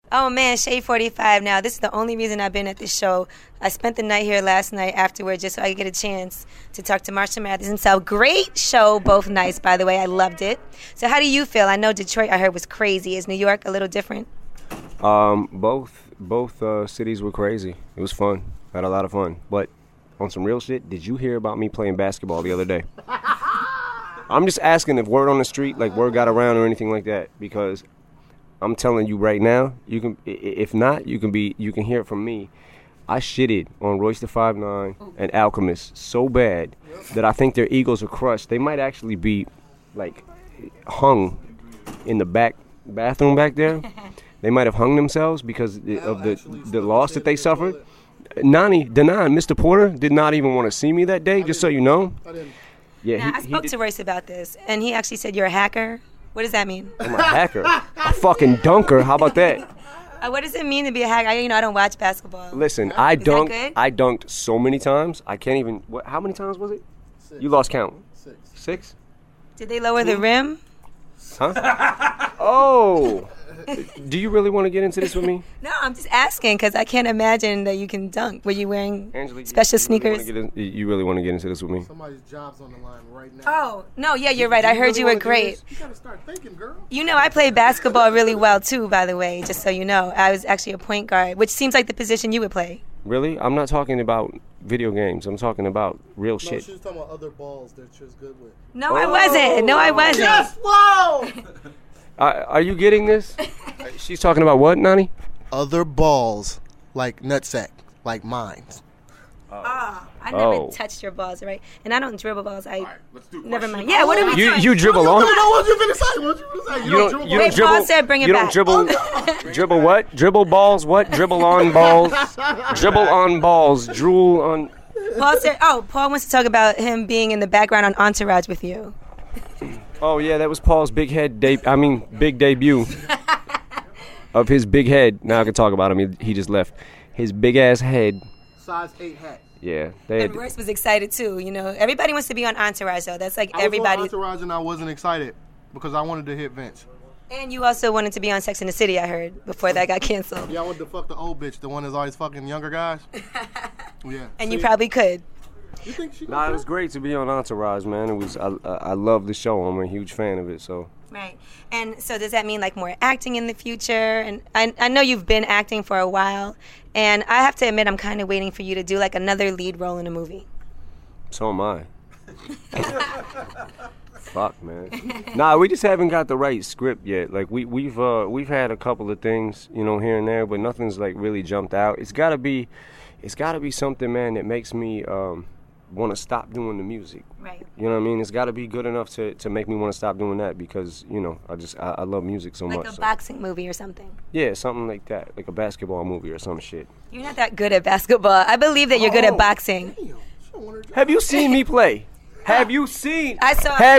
Oh, man, Shade 45 now. This is the only reason I've been at this show. I spent the night here last night afterward just so I could get a chance to talk to Marsha Mathers. So great show both nights, by the way. I loved it. So how do you feel? I know Detroit, I heard, was crazy. Is New York a little different? Both cities were crazy. It was fun. I had a lot of fun. But on some real shit, did you hear about me playing basketball the other day? I'm just asking if word on the street, like word got around or anything like that, because I'm telling you right now, you can. If not, you can hear it from me. I shitted on Royce da 5'9" and Alchemist so bad that I think their egos are crushed. They might actually be, like, hung in the bathroom back there. They might have hung themselves because of the loss that they suffered. Denan, Mr. Porter, did not even want to see me that day, just so you know. Yeah, I spoke to Royce about this, and he actually said you're a hacker. What does that mean? I'm a hacker. A fucking dunker. How about that? What does it mean to be a hacker? I don't watch basketball. Listen, I dunked so many times. I can't even. How many times was it? 6. You lost count. 6. Did they lower the rim? Huh? Oh. Do you really want to get into this with me? No, I'm just asking because I can't imagine that you can dunk. Were you wearing special sneakers? You really want to get into this with me? Somebody's job's on the line right now. Oh, no, yeah, you're right. I heard you were great. You got to start thinking, girl. You know, I played basketball really well, too, by the way, just so you know. I was actually a point guard, which seems like the position you would play. Really? I'm not talking about video games. I'm talking about real shit. No, she was talking about other balls that she was good with. No, I wasn't. No, I wasn't. Yes, whoa! Are you getting this? She's talking about what, Nani? Other balls, like nutsack, like mine. I never touched your balls, right? And I don't dribble balls. Let's do never mind. Yeah, what are we doing? You dribble on? What you finna say? You don't dribble. Paul said bring it back. You don't dribble. Dribble what? Dribble balls? What? Dribble on balls? Dribble on balls. Drool on. Paul said. Oh, Paul wants to talk about him being in the background on Entourage with you. Oh yeah, that was Paul's big debut of his big head. Now I can talk about him. He just left. His big ass head. Size 8 hat. Yeah. And Royce was excited too. You know, everybody wants to be on Entourage though. That's like everybody. I was on Entourage and I wasn't excited because I wanted to hit Vince. And you also wanted to be on Sex and the City, I heard, before that got canceled. Yeah, I wanted to fuck the old bitch, the one that's always fucking younger guys. Yeah. And you probably could. You think she? Nah, it was great to be on Entourage, man. It was. I love the show. I'm a huge fan of it. So. Right. And so does that mean like more acting in the future? And I know you've been acting for a while, and I have to admit I'm kind of waiting for you to do like another lead role in a movie. So am I. Fuck, man. Nah, we just haven't got the right script yet. Like we've had a couple of things, here and there, but nothing's like really jumped out. It's gotta be something, man, that makes me want to stop doing the music. Right. You know what I mean? It's got to be good enough to make me want to stop doing that because, I love music so much. Like a boxing movie or something. Yeah, something like that. Like a basketball movie or some shit. You're not that good at basketball. I believe that you're good at boxing. Have you seen me play? Have you seen me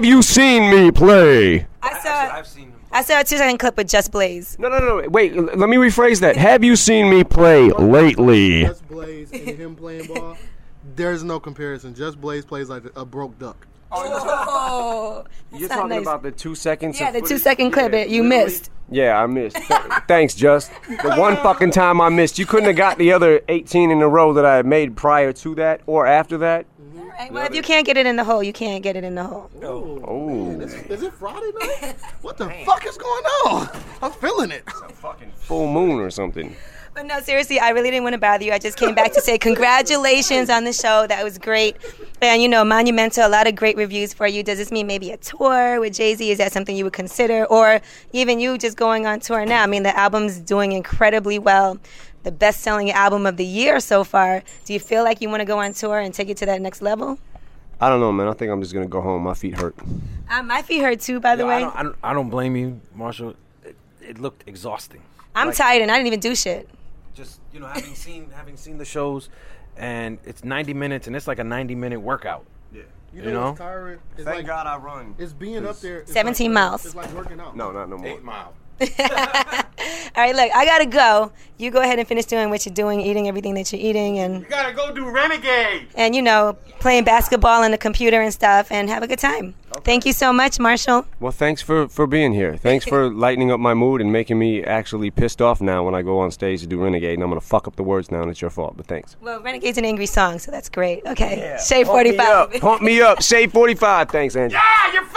play? I've seen him. I saw a 2-second clip with Just Blaze. No. Wait, let me rephrase that. Have you seen me play lately? Just Blaze and him playing ball. There's no comparison. Just Blaze plays like a broke duck. Oh, you're talking nice. About the 2 seconds? Yeah, the 2-second clip you missed. Yeah, I missed. Thanks, Just. The one fucking time I missed. You couldn't have got the other 18 in a row that I had made prior to that or after that. All right, well, if you can't get it in the hole, you can't get it in the hole. Oh. Man, is it Friday night? What the fuck is going on? I'm feeling it. It's a fucking full moon or something. But no, seriously, I really didn't want to bother you. I just came back to say congratulations on the show. That was great. And, monumental, a lot of great reviews for you. Does this mean maybe a tour with Jay-Z? Is that something you would consider? Or even you just going on tour now? I mean, the album's doing incredibly well. The best-selling album of the year so far. Do you feel like you want to go on tour and take it to that next level? I don't know, man. I think I'm just going to go home. My feet hurt. My feet hurt, too, by the way. I don't blame you, Marshall. It looked exhausting. I'm tired, and I didn't even do shit. Just, having seen the shows, and it's 90 minutes, and it's like a 90-minute workout. Yeah. You know? It's tiring. Thank God I run. It's being up there. 17 miles. It's like working out. No, not no more. 8 miles. All right, look, I gotta go. You go ahead and finish doing what you're doing, eating everything that you're eating, and You gotta go do Renegade. and you know, playing basketball on the computer and stuff, and have a good time. Thank you so much, Marshall. Well, thanks for being here. Thanks for lightening up my mood and making me actually pissed off now when I go on stage to do Renegade. And I'm going to fuck up the words now, and it's your fault, but thanks. Well, Renegade's an angry song, so that's great. Okay, Shade 45. Pump me up. Shade 45. Thanks, Angie. Ah, you're